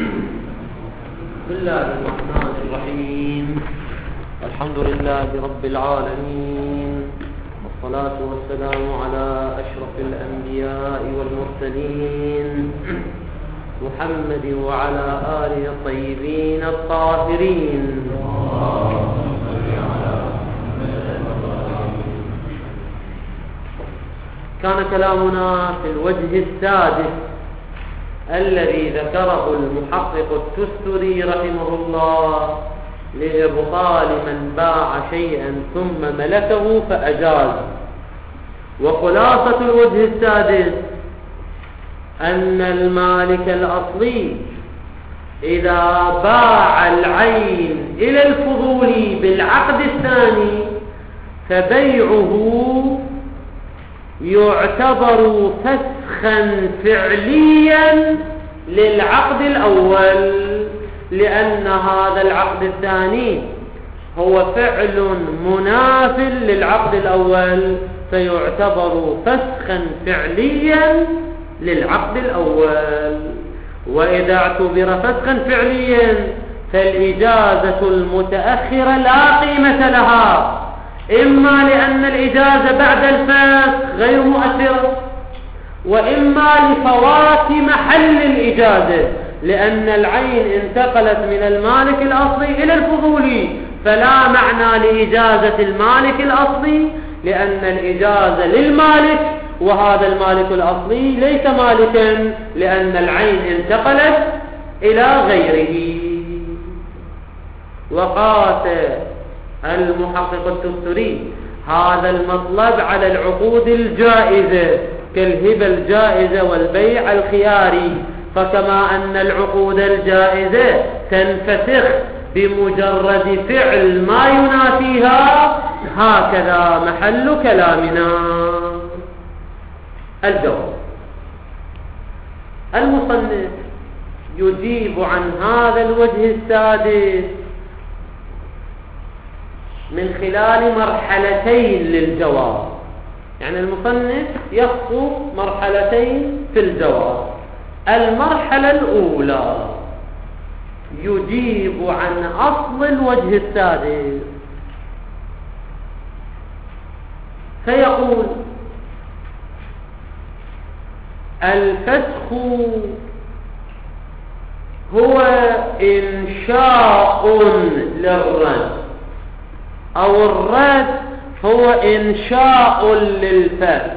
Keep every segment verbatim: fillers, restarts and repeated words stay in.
بسم الله الرحمن الرحيم. الحمد لله رب العالمين، والصلاة والسلام على أشرف الأنبياء والمرسلين محمد وعلى آله الطيبين الطاهرين. كان كلامنا في الوجه السادس الذي ذكره المحقق التستري رحمه الله لإبطال من باع شيئا ثم ملكه فأجاز. وخلاصة الوجه السادس أن المالك الأصلي إذا باع العين إلى الفضول بالعقد الثاني فبيعه يعتبر فسخا فعليا للعقد الأول، لأن هذا العقد الثاني هو فعل مناف للعقد الأول، فيعتبر فسخا فعليا للعقد الأول. وإذا اعتبر فسخا فعليا فالإجازة المتأخرة لا قيمة لها، إما لأن الإجازة بعد الفسخ غير مؤثرة، وإما لفوات محل الإجازة، لأن العين انتقلت من المالك الأصلي إلى الفضولي، فلا معنى لإجازة المالك الأصلي، لأن الإجازة للمالك وهذا المالك الأصلي ليس مالكا، لأن العين انتقلت إلى غيره. وقاس المحقق التستري هذا المطلب على العقود الجائزة كالهبة الجائزة والبيع الخياري، فكما أن العقود الجائزة تنفسخ بمجرد فعل ما ينافيها، هكذا محل كلامنا. الجواب: المصنف يجيب عن هذا الوجه السادس من خلال مرحلتين للجواب، يعني المصنف يخطو مرحلتين في الجواب. المرحلة الأولى يجيب عن أصل الوجه السادس، فيقول: الفسخ هو إنشاء للرد، أو الرد هو إنشاء للفسخ،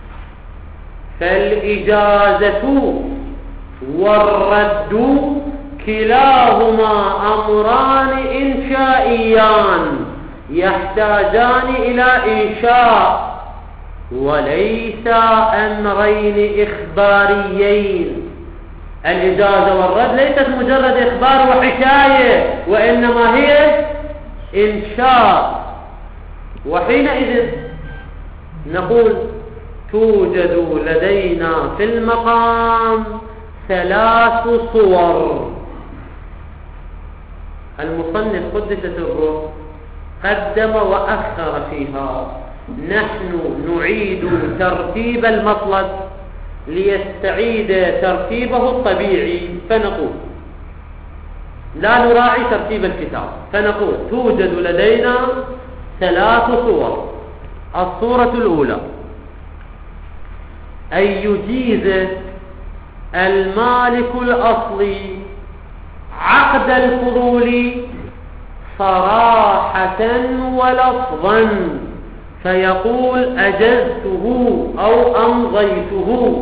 فالإجازة والرد كلاهما أمران إنشائيان يحتاجان إلى إنشاء، وليس أمرين إخباريين. الإجازة والرد ليست مجرد إخبار وحكاية، وإنما هي إنشاء. وحينئذ نقول: توجد لدينا في المقام ثلاث صور. المصنف قدس سره قدم وأخر فيها، نحن نعيد ترتيب المطلب ليستعيد ترتيبه الطبيعي، فنقول لا نراعي ترتيب الكتاب، فنقول: توجد لدينا ثلاث صور. الصورة الأولى أن يجيز المالك الأصلي عقد الفضول صراحة ولفظا، فيقول: أجزته أو أمضيته.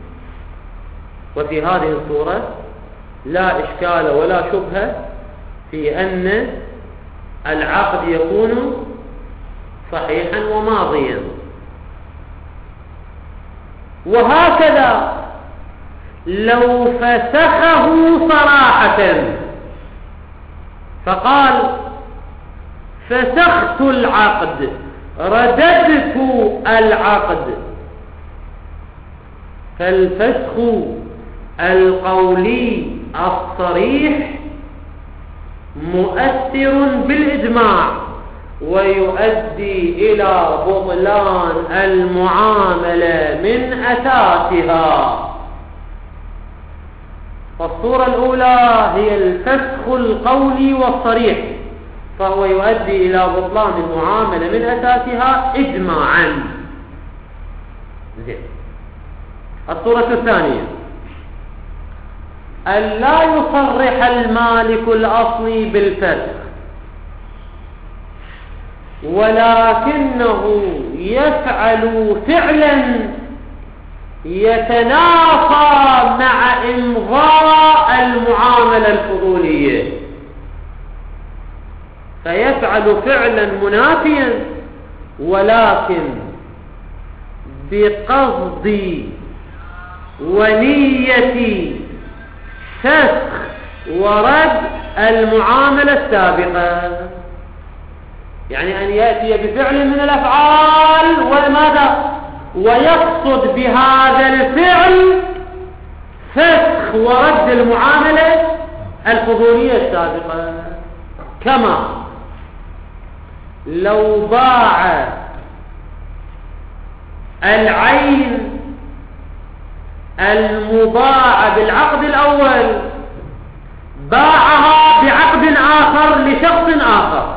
وفي هذه الصورة لا إشكال ولا شبهة في أن العقد يكون صحيحا وماضيا. وهكذا لو فسخه صراحة فقال: فسخت العقد، رددت العقد، فالفسخ القولي الصريح مؤثر بالإجماع، ويؤدي إلى بطلان المعاملة من أساسها. فالصورة الأولى هي الفسخ القولي والصريح، فهو يؤدي إلى بطلان المعاملة من أساسها إجماعا. زين. الصورة الثانية أن لا يصرح المالك الأصلي بالفسخ، ولكنه يفعل فعلا يتنافى مع إمضاء المعاملة الفضولية، فيفعل فعلا منافيا ولكن بقصد ونية فسخ ورد المعاملة السابقة. يعني أن يأتي بفعل من الأفعال وماذا ويقصد بهذا الفعل فسخ ورد المعاملة الفضولية السابقة، كما لو باع العين المباعة بالعقد الأول باعها بعقد آخر لشخص آخر،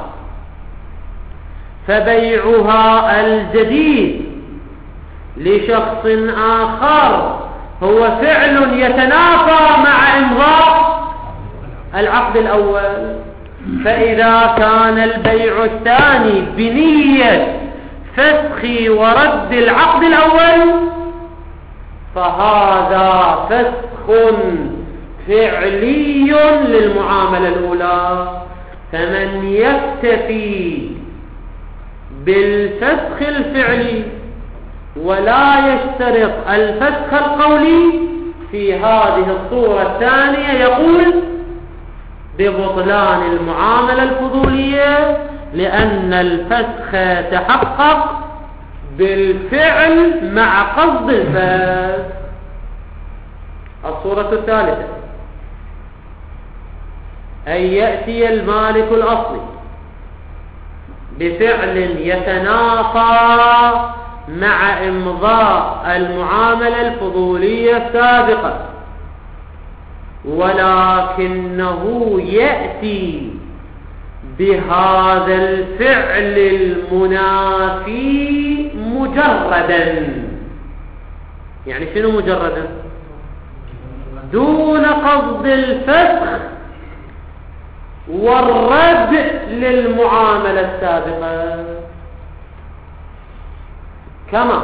فبيعها الجديد لشخص آخر هو فعل يتنافى مع إمضاء العقد الأول. فإذا كان البيع الثاني بنية فسخ ورد العقد الأول فهذا فسخ فعلي للمعاملة الأولى. فمن يكتفي بالفسخ الفعلي ولا يشترط الفسخ القولي في هذه الصورة الثانية يقول ببطلان المعاملة الفضولية، لأن الفسخ تحقق بالفعل مع قصد الفسخ. الصورة الثالثة أن يأتي المالك الأصلي بفعل يتنافى مع إمضاء المعاملة الفضولية السابقة، ولكنه يأتي بهذا الفعل المنافي مجردا. يعني شنو مجردا؟ دون قصد الفسخ والرد للمعاملة السابقة. كما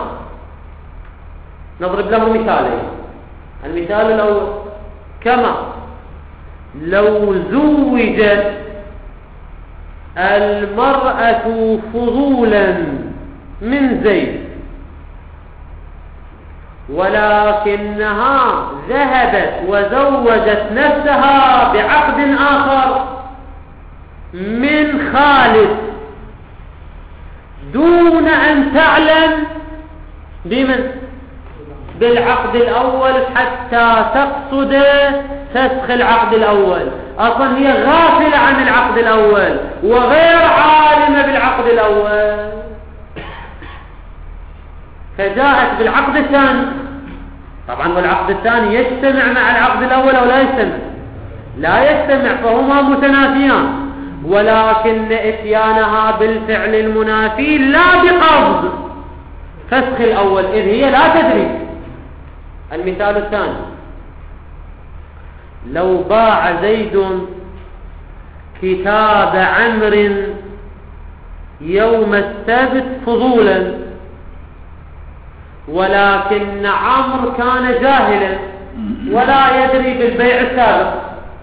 نضرب له مثالين. المثال الأول كما لو زوجت المرأة فضولا من زيد ولكنها ذهبت وزوجت نفسها بعقد آخر من خالد دون أن تعلم بمن بالعقد الأول حتى تقصد فسخ العقد الأول. أصلا هي غافلة عن العقد الأول وغير عالمة بالعقد الأول، فجاءت بالعقد الثاني. طبعا والعقد الثاني يجتمع مع العقد الأول أو لا يجتمع؟ لا يجتمع، فهما متنافيان، ولكن إتيانها بالفعل المنافي لا بقصد فسخ الأول إذ هي لا تدري. المثال الثاني لو باع زيد كتاب عمرو يوم السبت فضولا، ولكن عمرو كان جاهلا ولا يدري بالبيع السابق،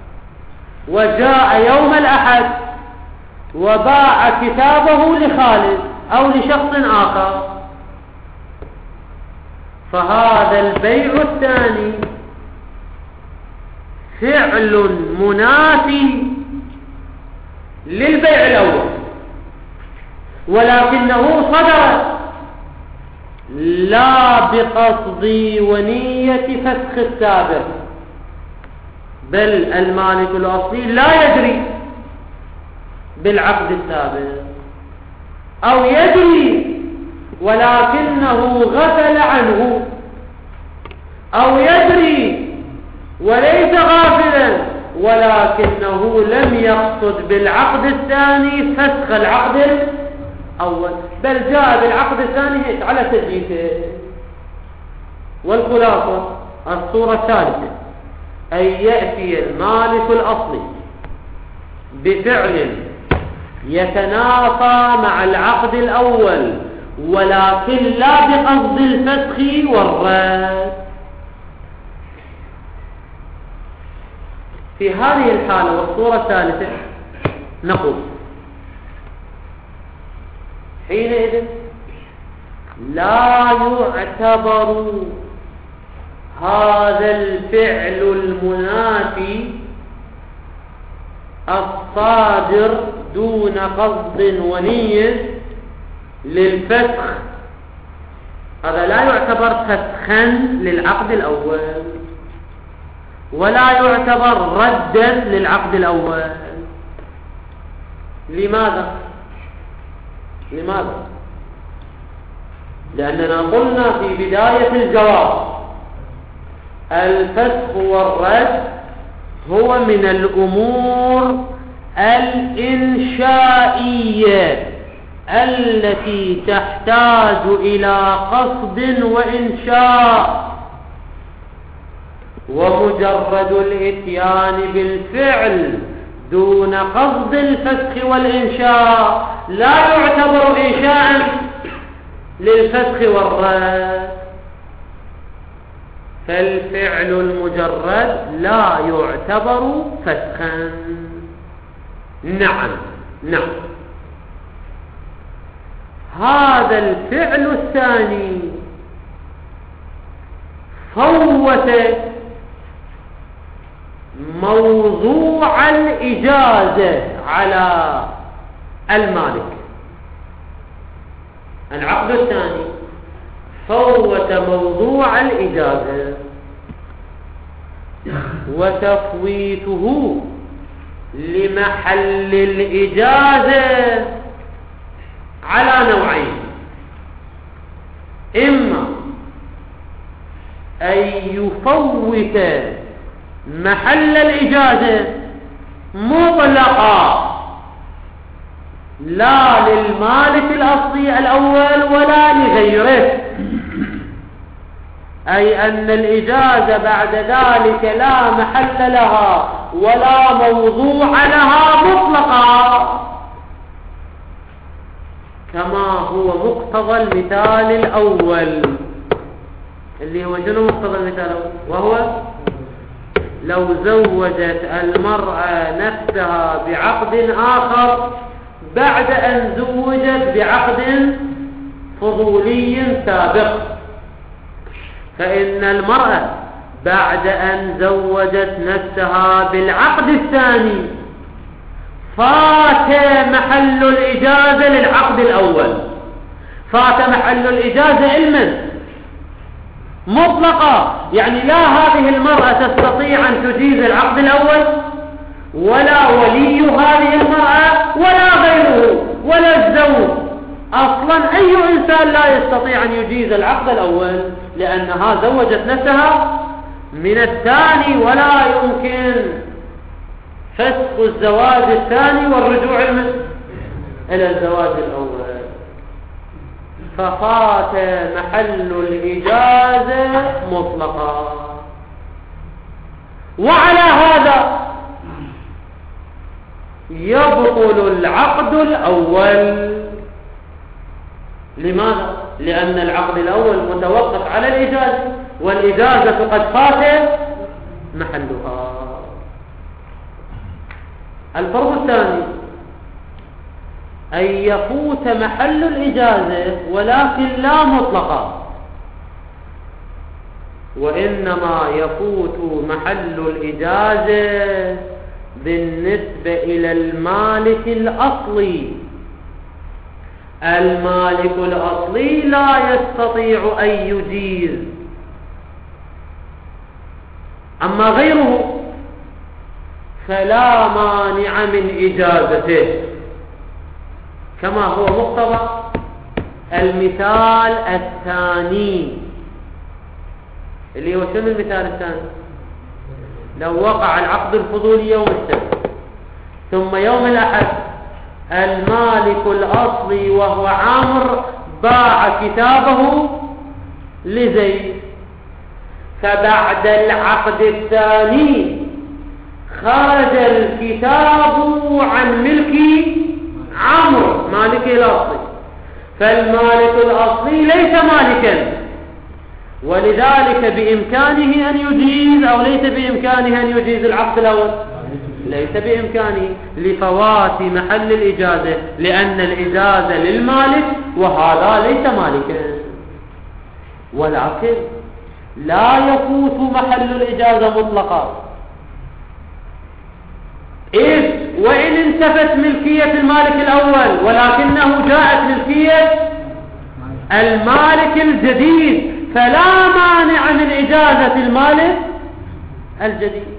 وجاء يوم الأحد وباع كتابه لخالد أو لشخص آخر، فهذا البيع الثاني فعل منافي للبيع الأول، ولكنه صدر لا بقصد ونية فسخ السابق، بل المالك الأصلي لا يدري بالعقد السابق، أو يدري ولكنه غفل عنه، أو يدري وليس غافلا، ولكنه لم يقصد بالعقد الثاني فسخ العقد الأول، بل جاء بالعقد الثاني على تجديده. والخلاصة الصورة الثالثة أن يأتي المالك الأصلي بفعل يتنافى مع العقد الأول، ولكن لا بقصد الفسخ والرد. في هذه الحالة والصورة الثالثة نقول حينئذ لا يعتبر هذا الفعل المنافي الصادر دون قصد ونية للفسخ، هذا لا يعتبر فسخا للعقد الأول، ولا يعتبر ردا للعقد الأول. لماذا؟ لماذا؟ لأننا قلنا في بداية الجواب الفسخ والرد هو من الأمور الإنشائية التي تحتاج إلى قصد وإنشاء، ومجرد الإتيان بالفعل دون قصد الفسخ والإنشاء لا يعتبر إنشاء للفسخ والرد، فالفعل المجرد لا يعتبر فسخا. نعم نعم هذا الفعل الثاني فوت موضوع الإجازة على المالك. العقد الثاني فوت موضوع الإجازة، وتفويته لمحل الإجازة على نوعين: إما أن يفوت محل الإجازة مطلقا لا للمالك الأصلي الأول ولا لغيره، أي أن الإجازة بعد ذلك لا محل لها ولا موضوع لها مطلقا، كما هو مقتضى المثال الأول، اللي هو شنو مقتضى المثال الأول؟ وهو لو زوجت المرأة نفسها بعقد آخر بعد أن زوجت بعقد فضولي سابق، فإن المرأة بعد أن زوجت نفسها بالعقد الثاني فات محل الإجازة للعقد الأول، فات محل الإجازة علما مطلقة، يعني لا هذه المرأة تستطيع أن تجيز العقد الأول، ولا ولي هذه المرأة ولا غيره ولا الزوج، أصلا أي إنسان لا يستطيع أن يجيز العقد الأول، لأنها زوجت نفسها من الثاني، ولا يمكن فسخ الزواج الثاني والرجوع إلى الزواج الأول، ففات محل الإجازة مطلقا. وعلى هذا يبطل العقد الأول. لماذا؟ لأن العقد الأول متوقف على الإجازة، والإجازة قد فات محلها. الفرق الثاني أن يفوت محل الإجازة ولكن لا مطلقا، وإنما يفوت محل الإجازة بالنسبة إلى المالك الأصلي. المالك الأصلي لا يستطيع أن يجيز، أما غيره فلا مانع من إجازته، كما هو مقتضى المثال الثاني، اللي هو شنو المثال الثاني؟ لو وقع العقد الفضولي يوم السبت ثم يوم الأحد المالك الأصلي وهو عامر باع كتابه لزيد، فبعد العقد الثاني خرج الكتاب عن ملك عمرو مالك الأصلي، فالمالك الأصلي ليس مالكا، ولذلك بإمكانه أن يجيز أو ليس بإمكانه أن يجيز العقد الأول، ليس بإمكانه لفوات محل الإجازة، لأن الإجازة للمالك وهذا ليس مالكا. ولكن لا يفوت محل الإجازة مطلقا، إذ وإن انتفت ملكية المالك الأول ولكنه جاءت ملكية المالك الجديد، فلا مانع من إجازة المالك الجديد،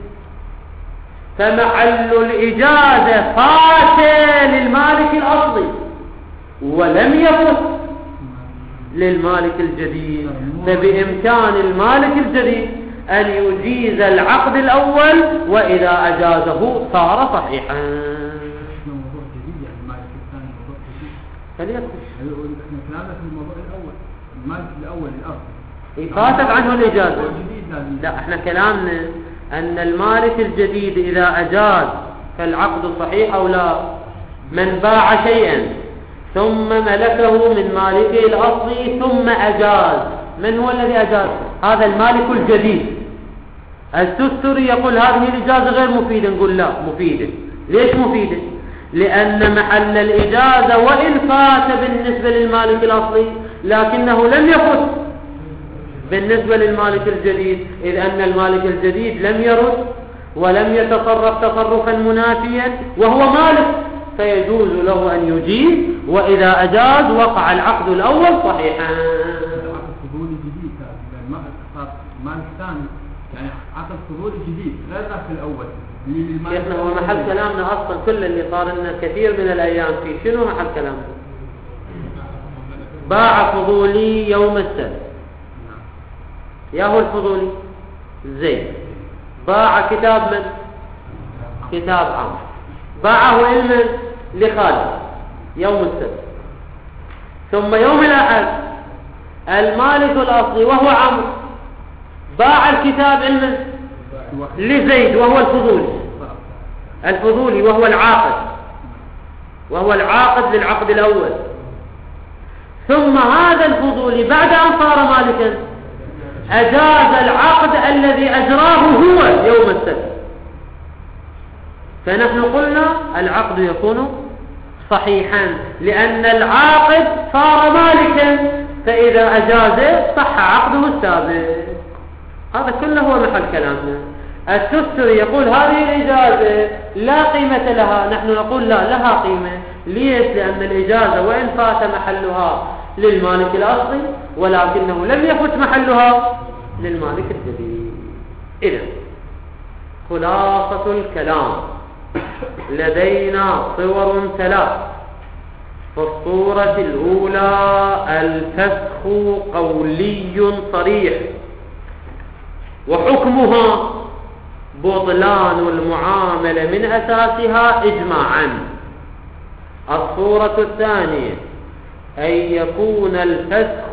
فمحل الإجازة فات للمالك الأصلي ولم يفت للمالك الجديد، فبإمكان المالك الجديد أن يجيز العقد الأول، وإذا أجازه صار صحيحا. موضوع جديد يعني المالك الثاني موضوع جديد. فليكن احنا كلامنا في الموضوع الأول، المالك الأول الأصل فاتت عنه الإجازة. لا، احنا كلامنا أن المالك الجديد إذا أجاز فالعقد صحيح أو لا. من باع شيئا ثم ملكه من مالكه الأصلي ثم أجاز، من هو الذي أجاز؟ هذا المالك الجديد. السستري يقول هذه الإجازة غير مفيدة، نقول لا مفيدة. ليش مفيدة؟ لأن محل الإجازة وإن فات بالنسبة للمالك الأصلي لكنه لم يفت بالنسبة للمالك الجديد، إذ أن المالك الجديد لم يرد ولم يتصرف تصرفا منافيا وهو مالك، فيجوز له أن يجيز، وإذا أجاز وقع العقد الأول صحيحا. عقد فضولي جديد، المالك الثاني يعني عقد فضولي جديد غير ذاك الأول. شيخنا هو محل كلامنا أصلا كل اللي صار لنا كثير من الأيام فيه شنو محل كلامنا؟ باع فضولي يوم السبت، يا هو الفضولي زين، باع كتاب من؟ كتاب عمرو، باعه علما لخالد يوم السبت، ثم يوم الأحد المالك الأصلي وهو عمرو باع الكتاب علما لزيد وهو الفضولي الفضولي وهو العاقد وهو العاقد للعقد الأول، ثم هذا الفضولي بعد أن صار مالكا أجاز العقد الذي أجراه هو يوم السبت، فنحن قلنا العقد يكون صحيحا لأن العاقد صار مالكا، فإذا أجاز صح عقده السابق. هذا كله هو محل كلامنا. السستري يقول هذه الإجازة لا قيمة لها، نحن نقول لا، لها قيمة. ليش؟ لأن الإجازة وإن فات محلها للمالك الأصلي ولكنه لم يفت محلها للمالك الجديد. إذن خلاصة الكلام، لدينا صور ثلاث. في الصورة الأولى الفسخ قولي صريح وحكمها بطلان المعاملة من أساسها إجماعا. الصورة الثانية أن يكون الفسخ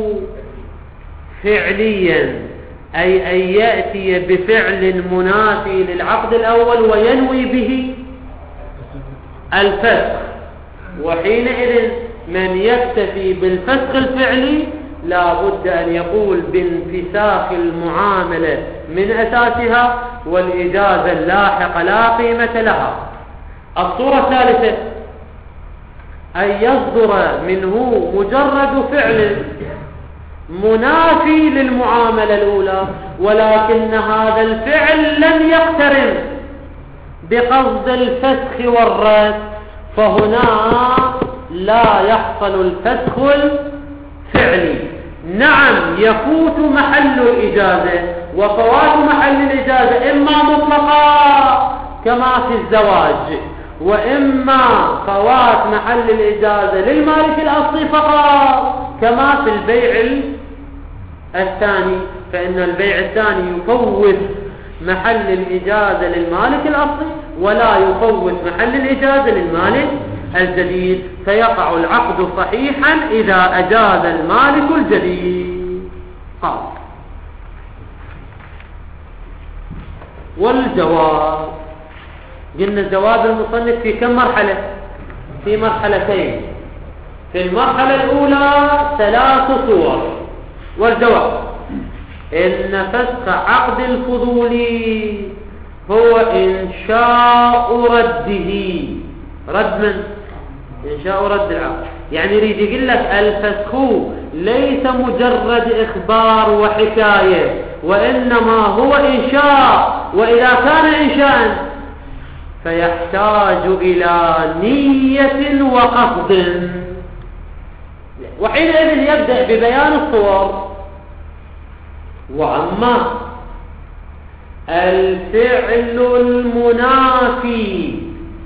فعليا، أي أن يأتي بفعل منافي للعقد الأول وينوي به الفسخ، وحينئذ من يكتفي بالفسخ الفعلي لا بد أن يقول بانفساخ المعاملة من أساسها والإجازة اللاحقة لا قيمة لها. الصورة الثالثة أن يصدر منه مجرد فعل منافي للمعاملة الأولى، ولكن هذا الفعل لم يقترن بقصد الفسخ والرد، فهنا لا يحصل الفسخ الفعلي. نعم يفوت محل الإجازة، وفوات محل الإجازة إما مطلقا كما في الزواج، وإما فوات محل الإجازة للمالك الأصلي فقط كما في البيع الثاني، فإن البيع الثاني يفوت محل الإجازة للمالك الأصلي ولا يفوت محل الإجازة للمالك الجديد، فيقع العقد صحيحا إذا أجاز المالك الجديد. قال والجواب، قلنا الجواب المصنف في كم مرحلة؟ في مرحلتين. في المرحلة الأولى ثلاث صور. والجواب إن فسخ عقد الفضول هو إنشاء رده. رد من؟ إنشاء رد العقد. يعني يريد يقول لك الفسخ ليس مجرد إخبار وحكاية، وإنما هو إنشاء، وإذا كان إنشاء فيحتاج إلى نية وقصد. وحينئذ يبدأ ببيان الصور. وأما الفعل المنافي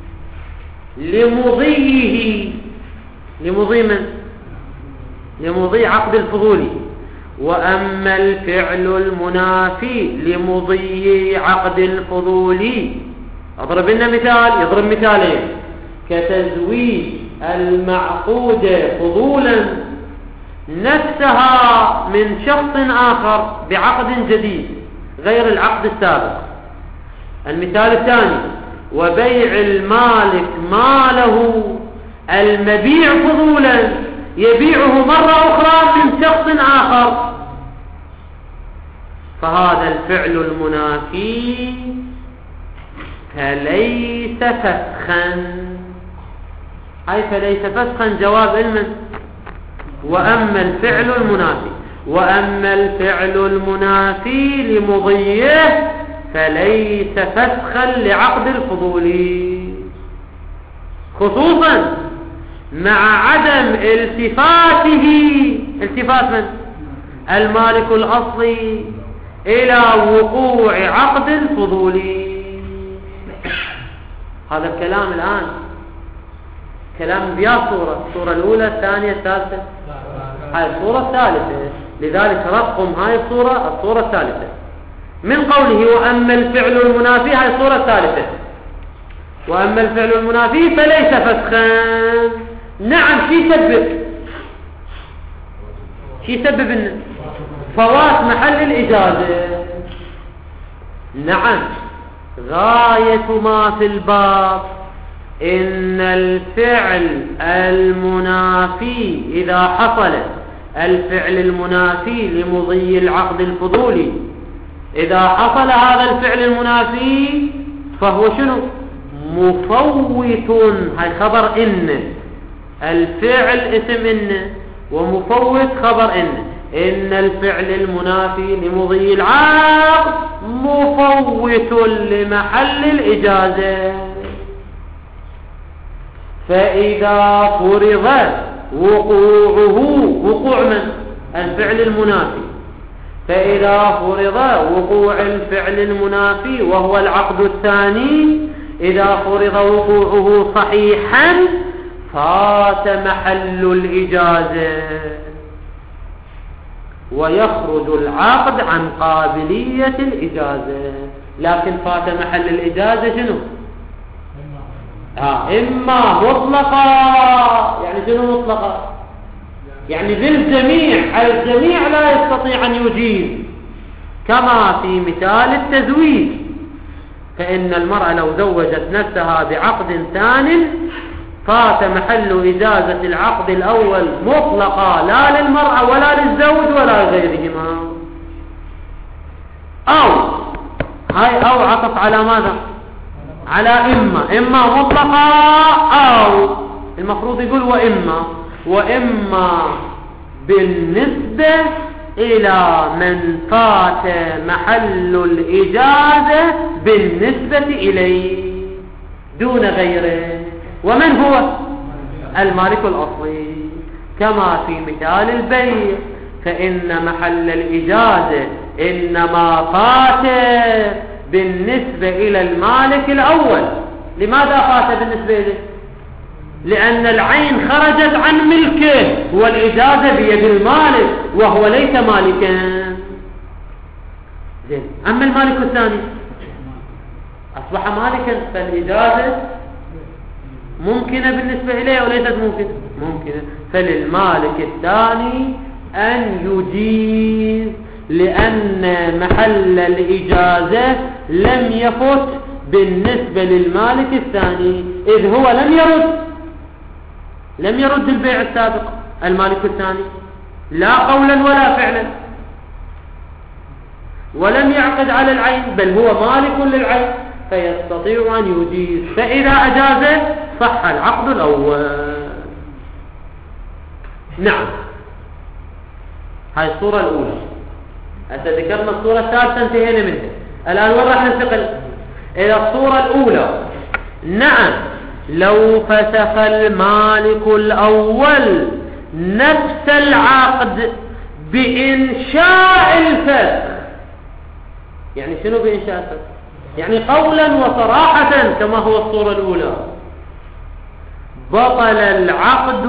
لمضيه، لمضي من؟ لمضي عقد الفضول. وأما الفعل المنافي لمضي عقد الفضول، أضرب لنا مثال، يضرب مثالين: كتزويج المعقود فضولا نفسها من شخص آخر بعقد جديد غير العقد السابق. المثال الثاني: وبيع المالك ماله المبيع فضولا يبيعه مرة أخرى من شخص آخر، فهذا الفعل المنافي فليس فسخا. أي فليس فسخا جواب علما. وأما الفعل المنافي وأما الفعل المنافي لمضيه فليس فسخا لعقد الفضول، خصوصا مع عدم التفاته، التفات من؟ المالك الأصلي إلى وقوع عقد الفضول. هذا الكلام الآن كلام بيا صورة، الصورة الأولى، الثانية، الثالثة. هاي الصورة الثالثة، لذلك رقم هاي الصورة الصورة الثالثة من قوله وأما الفعل المنافي. هاي الصورة الثالثة: وأما الفعل المنافي فليس فسخا. نعم، شي يسبب شي يسبب إنه فوات محل الإجازة. نعم، غاية ما في الباب إن الفعل المنافي إذا حصل الفعل المنافي لمضي العقد الفضولي، إذا حصل هذا الفعل المنافي فهو شنو؟ مفوت. هاي خبر إن، الفعل اسم إن، ومفوت خبر إن. إن الفعل المنافي لمضي العقد مفوت لمحل الإجازة. فإذا فرض وقوعه، وقوع من؟ الفعل المنافي. فإذا فرض وقوع الفعل المنافي وهو العقد الثاني، إذا فرض وقوعه صحيحا فات محل الإجازة ويخرج العقد عن قابلية الإجازة. لكن فات محل الإجازة شنو؟ آه إما مطلقة. يعني شنو مطلقة؟ يعني بالجميع، الجميع لا يستطيع أن يجيز، كما في مثال التزويج. فإن المرأة لو زوجت نفسها بعقد ثانٍ فات محل إجازة العقد الأول مطلقة، لا للمرأة ولا للزوج ولا لغيرهما. أو هاي أو عطف على ماذا؟ على إما، إما مطلقة أو، المفروض يقول وإما، وإما بالنسبة إلى من فات محل الإجازة بالنسبة إليه دون غيره. ومن هو؟ المالك الأصلي. كما في مثال البيع، فإن محل الإجازة إنما فات بالنسبة إلى المالك الأول. لماذا فات بالنسبة إليه؟ لأن العين خرجت عن ملكه والإجازة بيد المالك وهو ليس مالكا. زين. أما المالك الثاني أصبح مالكا، فالإجازة ممكنة بالنسبة إليه وليست ممكنة ممكنة فللمالك الثاني أن يجيز، لأن محل الإجازة لم يفت بالنسبة للمالك الثاني، إذ هو لم يرد لم يرد البيع السابق المالك الثاني لا قولا ولا فعلا، ولم يعقد على العين، بل هو مالك للعين، فيستطيع أن يجيز. فإذا أجاز صح العقد الأول. نعم، هاي الصورة الأولى. هسه ذكرنا الصورة الثالثة انتهينا منها، الآن وين راح ننتقل إلى الصورة الأولى. نعم، لو فسخ المالك الأول نفس العقد بإنشاء الفسخ. يعني شنو بإنشاء الفسخ؟ يعني قولا وصراحة كما هو الصورة الأولى، بطل العقد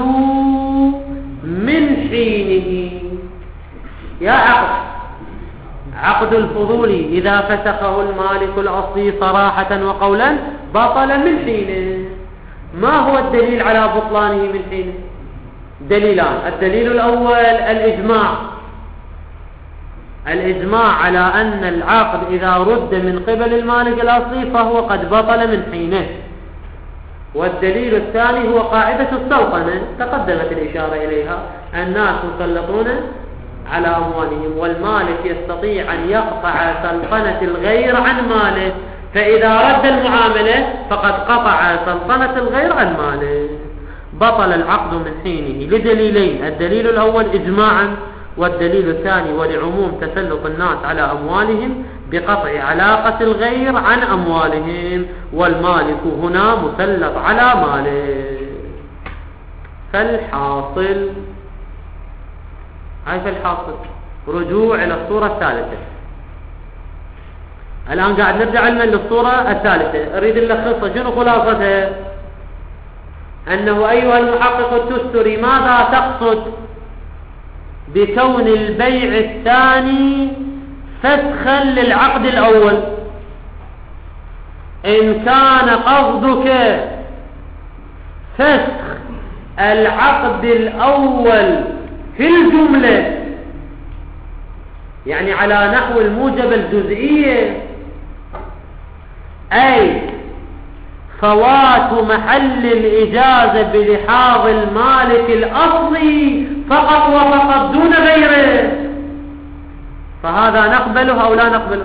من حينه. يا عقد عقد الفضولي إذا فسخه المالك الأصلي صراحة وقولا بطل من حينه. ما هو الدليل على بطلانه من حينه؟ دليلان. الدليل الأول الإجماع الإجماع على أن العقد إذا رد من قبل المالك الأصلي فهو قد بطل من حينه. والدليل الثاني هو قاعدة السلطنة، تقدمت الإشارة إليها. الناس مسلطون على أموالهم، والمالك يستطيع أن يقطع سلطنة الغير عن ماله، فإذا رد المعاملة فقد قطع سلطنة الغير عن ماله. بطل العقد من حينه لدليلين: الدليل الأول إجماعا، والدليل الثاني ولعموم تسلط الناس على أموالهم بقطع علاقة الغير عن أموالهم، والمالك هنا مسلط على ماله. فالحاصل هاي فالحاصل رجوع إلى الصورة الثالثة. الآن قاعد نرجع لنا للصورة الثالثة، أريد نلخصها. شنو خلاصتها؟ أنه أيها المحقق التستري، ماذا تقصد بكون البيع الثاني فسخا للعقد الأول؟ إن كان قصدك فسخ العقد الأول في الجملة، يعني على نحو الموجب الجزئية، أي فوات محل الإجازة بلحاظ المالك الأصلي فقط وفقط دون غيره، فهذا نقبله أو لا نقبله؟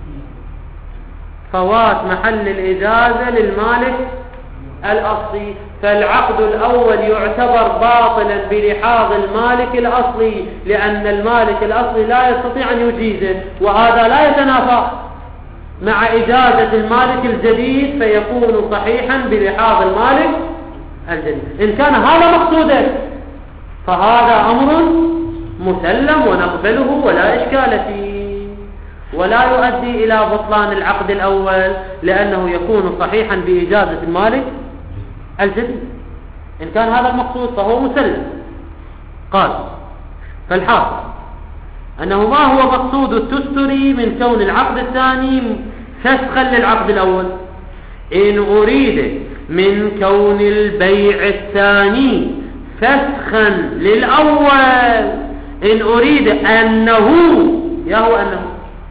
فوات محل الإجازة للمالك الأصلي، فالعقد الأول يعتبر باطلا بلحاظ المالك الأصلي، لأن المالك الأصلي لا يستطيع أن يجيزه، وهذا لا يتنافى مع إجازة المالك الجديد، فيكون صحيحا بلحاظ المالك الجديد. إن كان هذا مقصوده فهذا أمر مسلم ونقبله ولا إشكال فيه، ولا يؤدي إلى بطلان العقد الأول، لأنه يكون صحيحا بإجازة المالك الجديد. إن كان هذا المقصود فهو مسلم. قال: فالحاصل أنه ما هو مقصود التستري من كون العقد الثاني فسخا للعقد الأول؟ إن أريد من كون البيع الثاني فسخا للأول، إن أريد أنه يهو أنه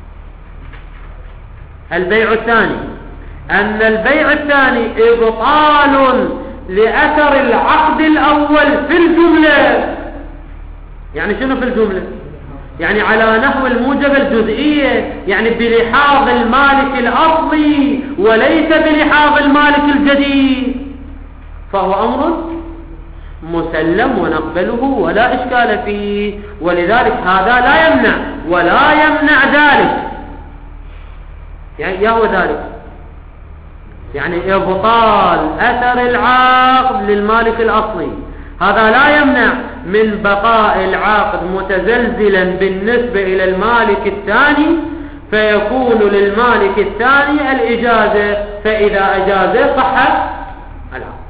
البيع الثاني أن البيع الثاني إبطال لأثر العقد الأول في الجملة. يعني شنو في الجملة؟ يعني على نحو الموجب الجزئية، يعني بلحاظ المالك الأصلي وليس بلحاظ المالك الجديد، فهو أمر مسلم ونقبله ولا إشكال فيه. ولذلك هذا لا يمنع ولا يمنع ذلك، يعني يهو ذلك يعني إبطال أثر العقد للمالك الأصلي، هذا لا يمنع من بقاء العقد متزلزلا بالنسبة إلى المالك الثاني، فيكون للمالك الثاني الإجازة، فإذا أجازه صح العقد.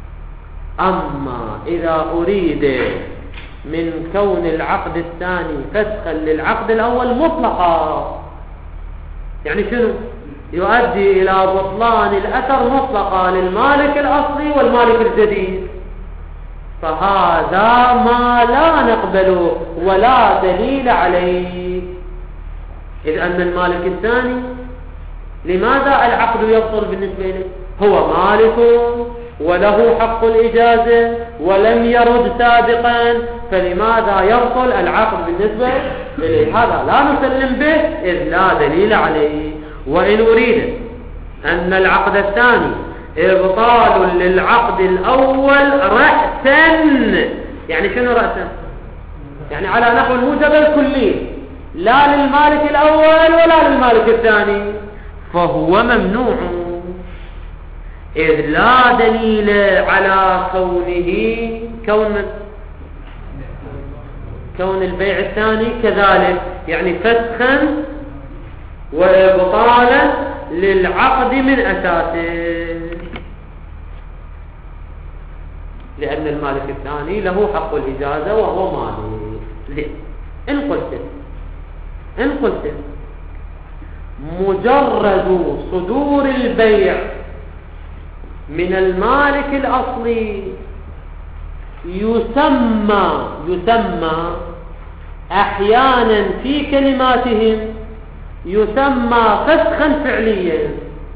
أما إذا أريد من كون العقد الثاني فسخا للعقد الأول مطلقا، يعني شنو؟ يؤدي إلى بطلان الأثر مطلقا للمالك الأصلي والمالك الجديد، فهذا ما لا نقبله ولا دليل عليه. إذ أن المالك الثاني لماذا العقد يبطل بالنسبة إليه؟ هو مالك وله حق الإجازة ولم يرد سابقا، فلماذا يبطل العقد بالنسبة إليه؟ هذا لا نسلم به إذ لا دليل عليه. وإن أريد أن العقد الثاني إبطال للعقد الأول رأسا، يعني شنو رأسا؟ يعني على نحو الموجب الكلي، لا للمالك الأول ولا للمالك الثاني، فهو ممنوع، إذ لا دليل على كونه كون من كون البيع الثاني كذلك، يعني فسخا وإبطالا للعقد من أساسه، لأن المالك الثاني له حق الإجازة وهو مالك. إن قلت إن قلت مجرد صدور البيع من المالك الأصلي يسمى يسمى أحيانا في كلماتهم يسمى فسخا فعليا.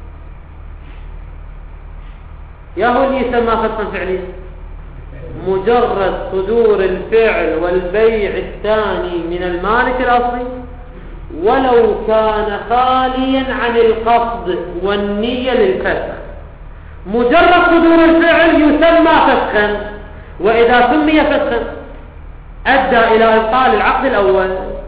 يا هو اللي يسمى فسخا فعليا؟ مجرد صدور الفعل والبيع الثاني من المالك الأصلي ولو كان خاليا عن القصد والنية للفسخ، مجرد صدور الفعل يسمى فسخا، وإذا سمي فسخا أدى إلى إبطال العقد الأول.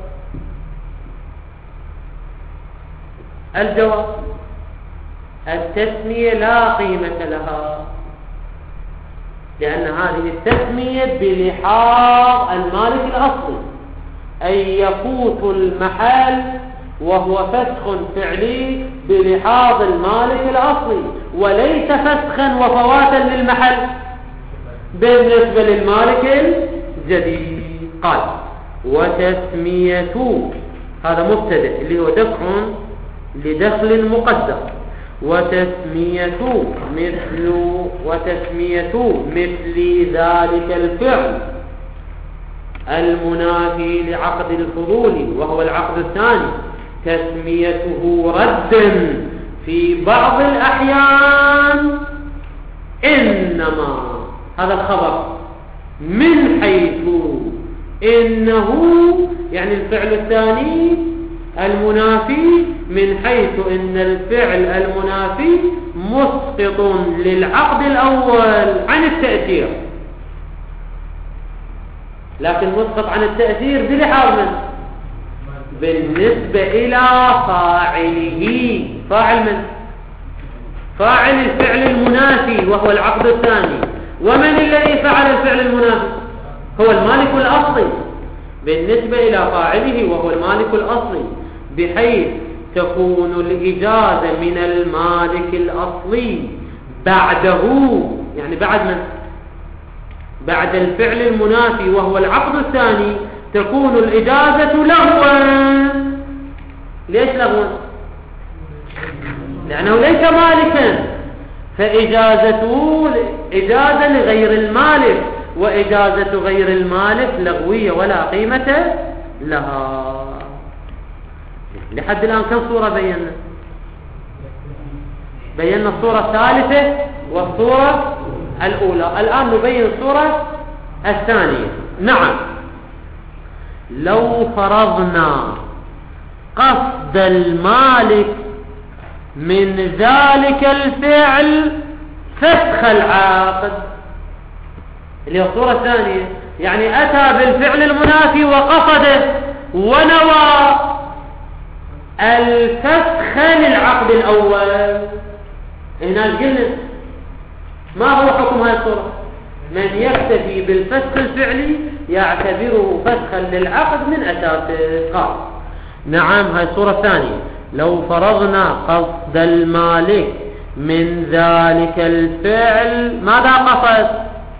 الجواب: التسمية لا قيمة لها، لأن هذه التسمية بلحاظ المالك الأصلي، أي يفوت المحل وهو فسخ فعلي بلحاظ المالك الأصلي، وليس فسخا وفواتا للمحل بالنسبة للمالك الجديد. قال: وتسمية، هذا مبتدأ اللي هو دفع لدخل مقدر، وتسمية مثل وتسمية مثل ذلك الفعل المنافي لعقد الفضول وهو العقد الثاني تسميته ردا في بعض الأحيان، إنما هذا الخبر من حيث إنه يعني الفعل الثاني المنافي، من حيث إن الفعل المنافي مسقط للعقد الأول عن التأثير، لكن مسقط عن التأثير بلحاظ من؟ بالنسبة إلى فاعله. فاعل من؟ فاعل الفعل المنافي وهو العقد الثاني. ومن الذي فعل الفعل المنافي؟ هو المالك الأصلي، بالنسبة إلى فاعله وهو المالك الأصلي، بحيث تكون الإجازة من المالك الأصلي بعده، يعني بعد من؟ بعد الفعل المنافي وهو العقد الثاني تكون الإجازة لغوا. ليش لغوا؟ لأنه ليس مالكا، فإجازته إجازة لغير المالك، وإجازة غير المالك لغوية ولا قيمة لها. لحد الآن كم صورة بينا؟ بينا الصورة الثالثة والصورة الأولى، الآن نبين الصورة الثانية. نعم، لو فرضنا قصد المالك من ذلك الفعل فسخ العقد، اللي هي الصورة الثانية، يعني أتى بالفعل المنافي وقصده ونوى الفسخ للعقد الأول. هنا قلنا ما هو حكم هذه الصورة؟ من يكتفي بالفسخ الفعلي يعتبره فسخا للعقد من أساسه. قال: نعم، هذه الصورة الثانية. لو فرضنا قصد المالك من ذلك الفعل، ماذا قصد؟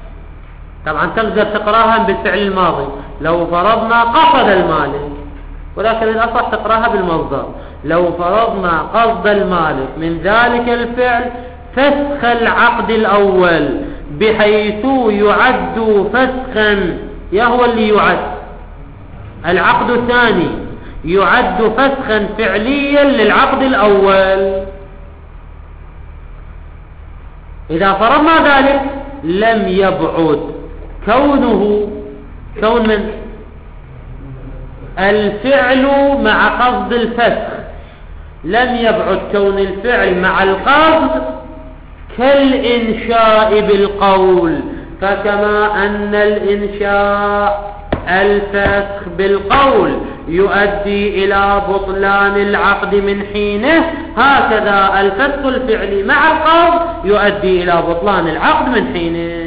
طبعا تقدر تقراها بالفعل الماضي. لو فرضنا قصد المالك ولكن الأصح تقراها بالمصدر. لو فرضنا قصد المالك من ذلك الفعل فسخ العقد الأول بحيث يعد فسخا، يا هو اللي يعد العقد الثاني يعد فسخا فعليا للعقد الأول. إذا فرضنا ذلك لم يبعد كونه كون من الفعل مع قصد الفسخ، لم يبعد كون الفعل مع القصد كالإنشاء بالقول، فكما أن الإنشاء الفسخ بالقول يؤدي إلى بطلان العقد من حينه، هكذا الفسخ الفعلي مع القصد يؤدي إلى بطلان العقد من حينه.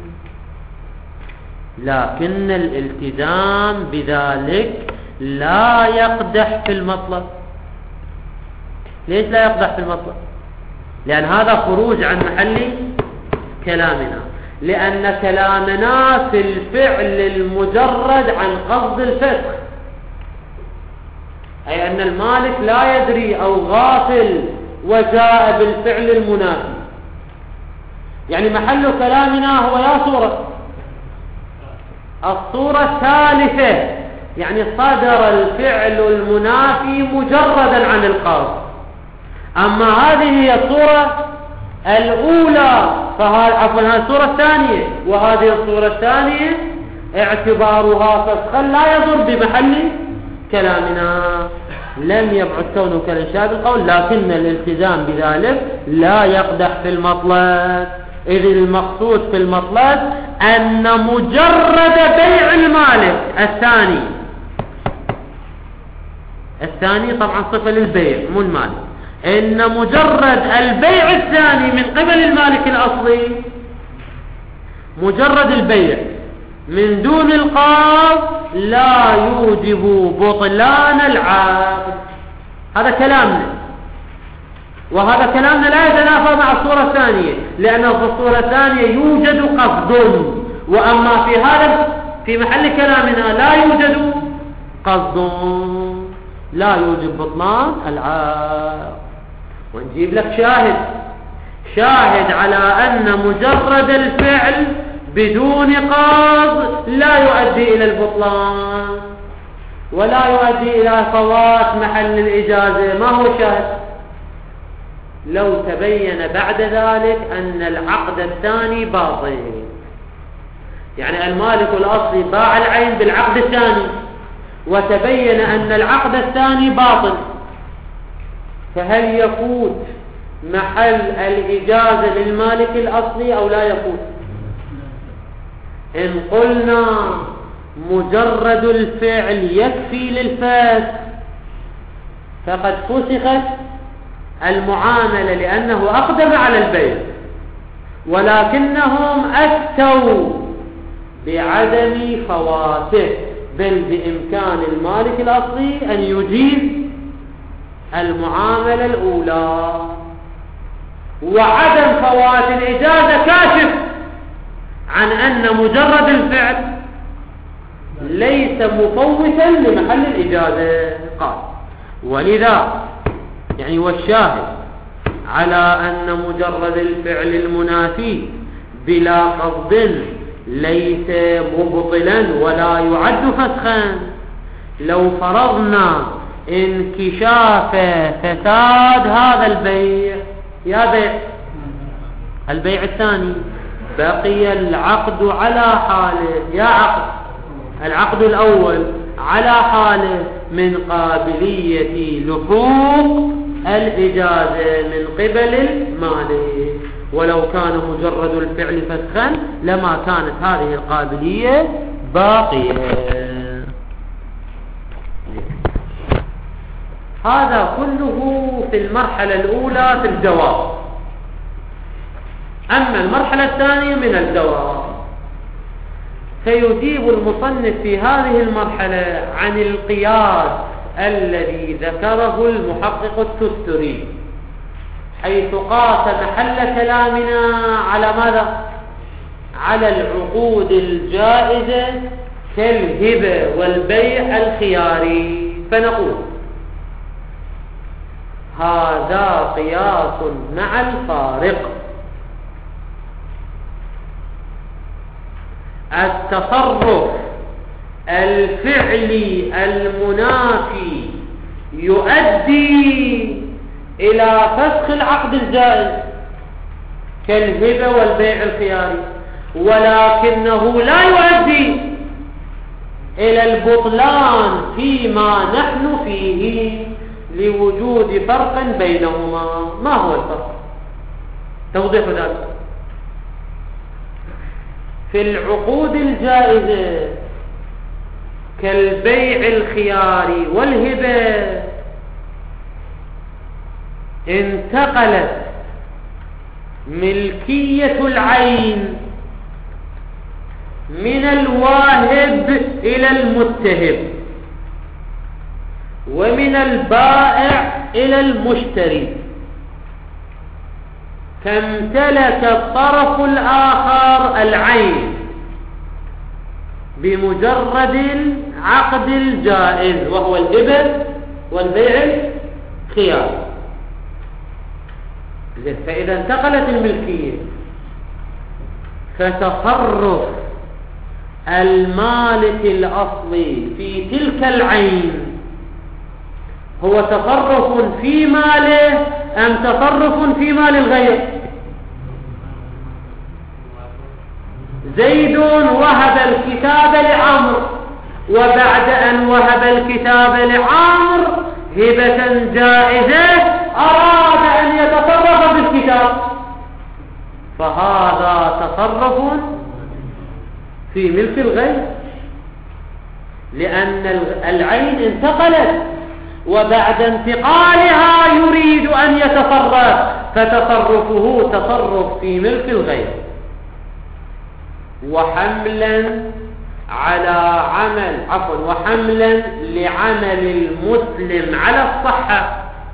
لكن الالتزام بذلك لا يقدح في المطلب. ليش لا يقدح في المطلب؟ لأن هذا خروج عن محل كلامنا، لأن كلامنا في الفعل المجرد عن قصد الفسخ، أي أن المالك لا يدري أو غافل وجاء بالفعل المنافي. يعني محل كلامنا هو يا صورة الصورة الثالثة، يعني صدر الفعل المنافي مجردا عن القصد. أما هذه هي الصورة الأولى، فهذه عفوا هذه الصورة الثانية، وهذه الصورة الثانية اعتبارها فسخا لا يضر بمحل كلامنا. لم يبعد كونه كالإنشاء بالقول، لكن الالتزام بذلك لا يقدح في المطلب، إذ المقصود في المطلب أن مجرد بيع المالك الثاني الثاني طبعا صفة للبيع مو المالك، إن مجرد البيع الثاني من قبل المالك الأصلي، مجرد البيع من دون القصد لا يوجب بطلان العقد. هذا كلامنا، وهذا كلامنا لا يتنافى مع الصورة الثانية، لأن في الصورة الثانية يوجد قصد، وأما في هذا في محل كلامنا لا يوجد قصد، لا يوجب بطلان العقد. ونجيب لك شاهد شاهد على أن مجرد الفعل بدون قصد لا يؤدي إلى البطلان ولا يؤدي إلى فوات محل الإجازة. ما هو شاهد؟ لو تبين بعد ذلك أن العقد الثاني باطل، يعني المالك الأصلي باع العين بالعقد الثاني وتبين أن العقد الثاني باطل، فهل يفوت محل الإجازة للمالك الأصلي أو لا يفوت؟ إن قلنا مجرد الفعل يكفي للفسخ فقد فسخت المعاملة لأنه أقدم على البيع، ولكنهم أفتوا بعدم فواته، بل بإمكان المالك الأصلي أن يجيز المعاملة الأولى، وعدم فوات الإجازة كاشف عن أن مجرد الفعل ليس مفوتا لمحل الإجازة. قال ولذا يعني والشاهد على أن مجرد الفعل المنافي بلا قصد ليس مبطلا ولا يعد فسخا. لو فرضنا انكشاف فساد هذا البيع، يا بيع البيع الثاني، بقي العقد على حاله، يا عقد العقد الأول على حاله من قابلية لحوق الإجازة من قبل المالك، ولو كان مجرد الفعل فسخا لما كانت هذه القابلية باقية. هذا كله في المرحلة الأولى في الجواب. أما المرحلة الثانية من الجواب فيجيب المصنف في هذه المرحلة عن القياس الذي ذكره المحقق التستري، حيث قاس محل كلامنا على ماذا؟ على العقود الجائزة كالهبة والبيع الخياري. فنقول هذا قياس مع الفارق. التصرف الفعلي المنافي يؤدي إلى فسخ العقد الجائز كالهبة والبيع الخياري، ولكنه لا يؤدي إلى البطلان فيما نحن فيه لوجود فرق بينهما. ما هو الفرق؟ توضيح ذلك: في العقود الجائزة كالبيع الخياري والهبة انتقلت ملكية العين من الواهب إلى المتهب، ومن البائع إلى المشتري، فامتلك الطرف الآخر العين بمجرد العقد الجائز وهو الهبة والبيع الخياري. فإذا انتقلت الملكية فتصرف المالك الأصلي في تلك العين هو تصرف في ماله أم تصرف في مال الغير؟ زيد وهب الكتاب لعمرو، وبعد أن وهب الكتاب لعمرو هبة جائزة أراد أن يتصرف بالكتاب، فهذا تصرف في ملك الغير، لأن العين انتقلت وبعد انتقالها يريد أن يتصرف، فتصرفه تصرف في ملك الغير. وحملا على عمل عفوا وحملا لعمل المسلم على الصحة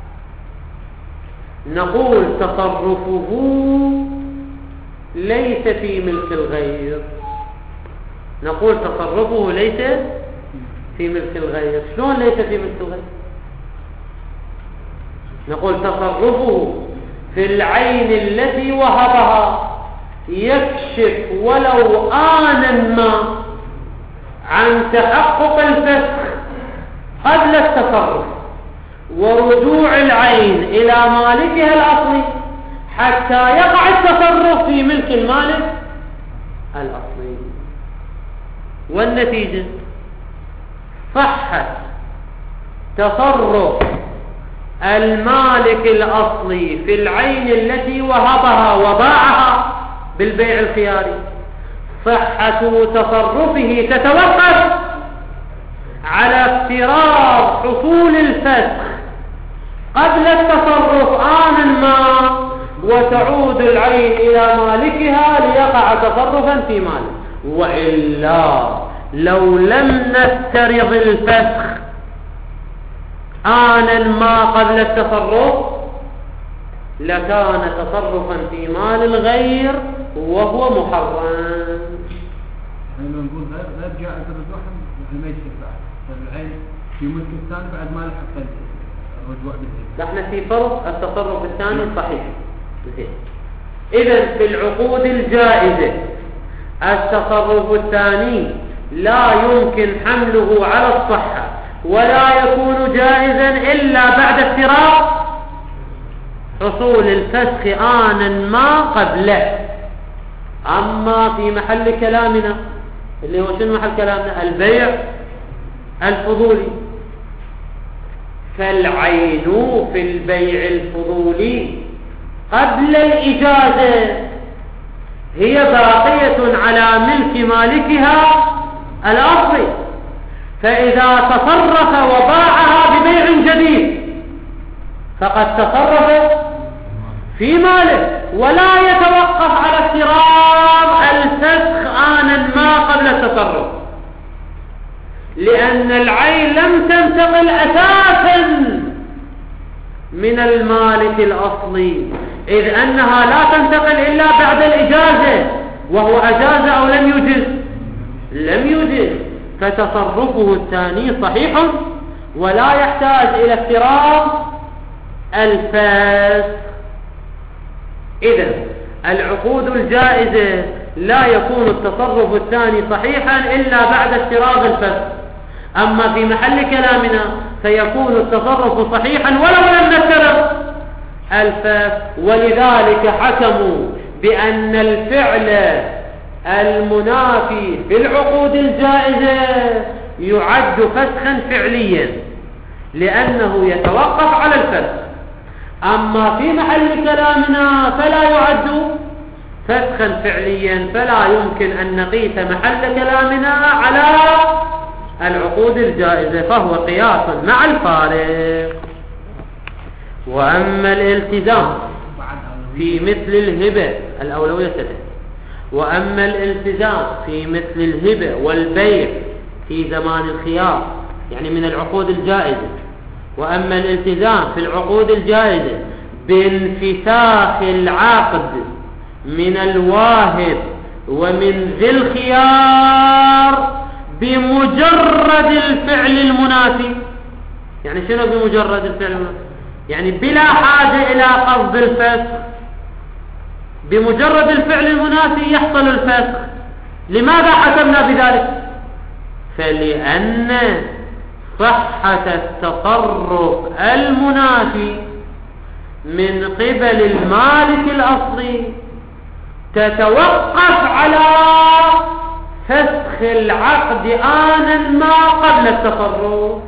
نقول تصرفه ليس في ملك الغير. نقول تصرفه ليس في ملك الغير. شلون ليس في ملك الغير؟ نقول تصرفه في العين التي وهبها يكشف ولو آنا ما عن تحقق الفسخ قبل التصرف ورجوع العين إلى مالكها الأصلي حتى يقع التصرف في ملك المالك الأصلي. والنتيجة صحة تصرف المالك الأصلي في العين التي وهبها وباعها بالبيع الخياري. صحة تصرفه تتوقف على افتراض حصول الفسخ قبل التصرف آنا ما، وتعود العين إلى مالكها ليقع تصرفا في ماله. وإلا لو لم نفترض الفسخ آنا ما قبل التصرف لكان تصرفا في مال الغير وهو محرم. يعني لو نقول غير جائز الرجوع ما يصير بعد العين في ملك الثاني بعد ما لحق الرجوع بالهبة. نحن في فرض التصرف الثاني صحيح. إذن في العقود الجائزة التصرف الثاني لا يمكن حمله على الصحة ولا يكون جائزا إلا بعد افتراض حصول الفسخ آنا ما قبله. أما في محل كلامنا اللي هو شنو محل كلامنا؟ البيع الفضولي. فالعين في البيع الفضولي قبل الإجازة هي باقية على ملك مالكها الأصلي، فإذا تصرف وباعها ببيع جديد فقد تصرف في ماله ولا يتوقف على افتراض الفسخ آنا ما قبل التصرف، لأن العين لم تنتقل أساسا من المالك الأصلي، إذ أنها لا تنتقل إلا بعد الإجازة، وهو أجاز أو لم يجز؟ لم يجز. فتصرفه الثاني صحيح ولا يحتاج إلى افتراض الفسخ. إذن العقود الجائزة لا يكون التصرف الثاني صحيحا إلا بعد افتراض الفسخ. أما في محل كلامنا فيكون التصرف صحيحا ولو لم نفترض الفسخ. ولذلك حكموا بأن الفعل المنافي في العقود الجائزة يعد فسخا فعليا لأنه يتوقف على الفسخ. أما في محل كلامنا فلا يعد فسخا فعليا، فلا يمكن أن نقيس محل كلامنا على العقود الجائزة، فهو قياس مع الفارق. وأما الالتزام في مثل الهبة الأولوية ستة. وأما الالتزام في مثل الهبة والبيع في زمان الخيار يعني من العقود الجائزة. وأما الالتزام في العقود الجائزة بانفساخ العقد من الواهب ومن ذي الخيار بمجرد الفعل المنافي. يعني شنو بمجرد الفعل المنافي؟ يعني بلا حاجة إلى قصد الفسخ، بمجرد الفعل المنافي يحصل الفسخ. لماذا حكمنا بذلك؟ فلأن صحة التصرف المنافي من قبل المالك الأصلي تتوقف على فسخ العقد آنا ما قبل التصرف.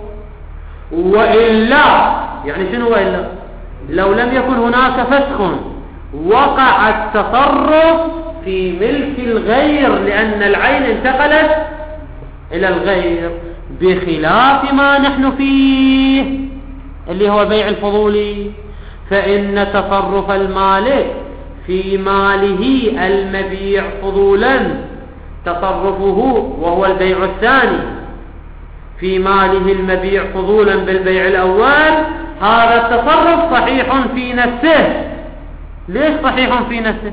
وإلا يعني شنو وإلا؟ لو لم يكن هناك فسخ وقع التصرف في ملك الغير لأن العين انتقلت إلى الغير، بخلاف ما نحن فيه اللي هو بيع الفضولي، فإن تصرف المالك في ماله المبيع فضولا تصرفه وهو البيع الثاني في ماله المبيع فضولا بالبيع الأول، هذا التصرف صحيح في نفسه. ليش صحيح في نفسه؟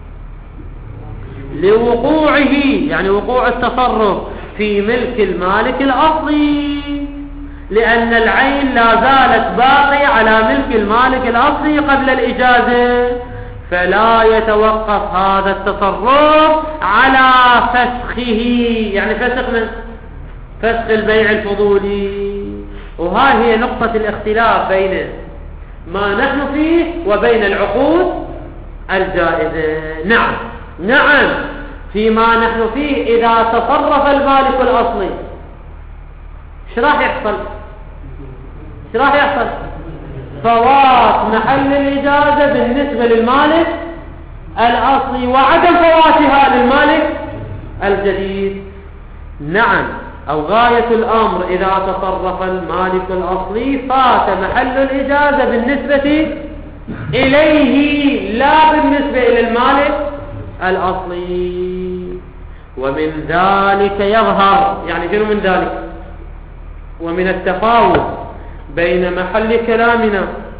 لوقوعه يعني وقوع التصرف في ملك المالك الأصلي، لأن العين لا زالت باقية على ملك المالك الأصلي قبل الإجازة، فلا يتوقف هذا التصرف على فسخه. يعني فسخ من فسخ البيع الفضولي. وها هي نقطة الاختلاف بين ما نحن فيه وبين العقود الجائزة. نعم نعم فيما نحن فيه إذا تصرف المالك الأصلي ايش راح يحصل؟ ايش راح يحصل؟ فوات محل الإجازة بالنسبة للمالك الأصلي وعدم فواتها للمالك الجديد. نعم أو غاية الأمر إذا تصرف المالك الأصلي فات محل الإجازة بالنسبة إليه لا بالنسبة إلى المالك الأصلي. ومن ذلك يظهر يعني شنو من ذلك؟ ومن التفاوت بين محل كلامنا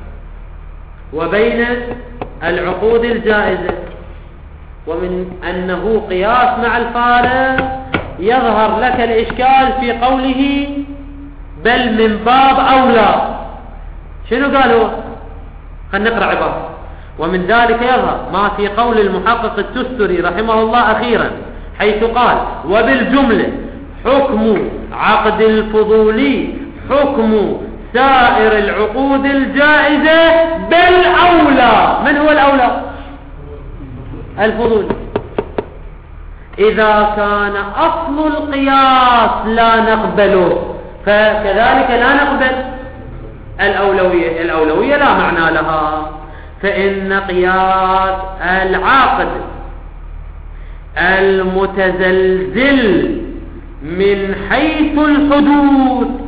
وبين العقود الجائزة ومن أنه قياس مع الفارق يظهر لك الإشكال في قوله بل من باب أولى. شنو قالوا؟ خلينا نقرأ عبارة. ومن ذلك يظهر ما في قول المحقق التستري رحمه الله أخيرا حيث قال وبالجملة حكم عقد الفضولي حكم سائر العقود الجائزة بل أولى. من هو الأولى؟ الفضولي. إذا كان أصل القياس لا نقبله فكذلك لا نقبل الأولوية. الأولوية لا معنى لها، فإن قياس العقد المتزلزل من حيث الحدود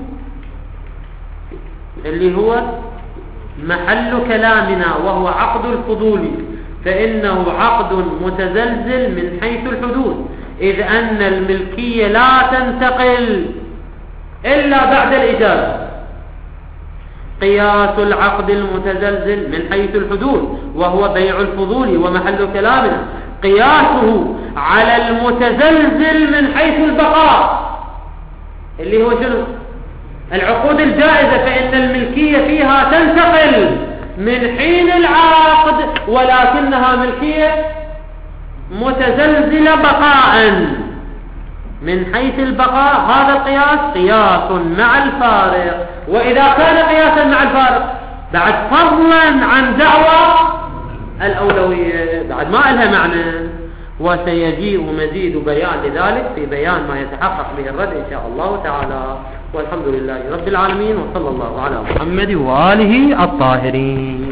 اللي هو محل كلامنا وهو عقد الفضولي، فإنه عقد متزلزل من حيث الحدود، إذ أن الملكية لا تنتقل إلا بعد الإجازة. قياس العقد المتزلزل من حيث الحدود وهو بيع الفضولي ومحل كلامنا قياسه على المتزلزل من حيث البقاء اللي هو شنو؟ العقود الجائزة فإن الملكية فيها تنتقل من حين العقد، ولكنها ملكية متزلزلة بقاء. من حيث البقاء هذا القياس قياس مع الفارق، وإذا كان قياسا مع الفارق بعد فضلا عن دعوى الأولوية بعد ما لها معنى. وسيجيء مزيد بيان لذلك في بيان ما يتحقق به الرد إن شاء الله تعالى. والحمد لله رب العالمين، وصلى الله على محمد وآله الطاهرين.